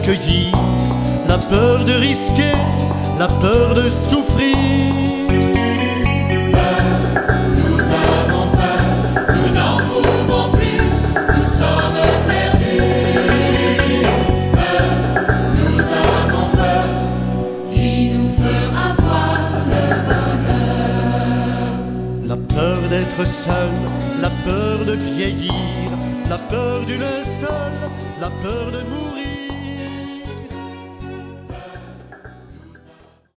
d'accueillir, la peur de risquer, la peur de souffrir. Nous avons peur, nous n'en pouvons plus, nous sommes perdus. Nous avons peur, qui nous fera voir le bonheur. La peur d'être seul, la peur de vieillir, la peur du linceul, la peur de mourir.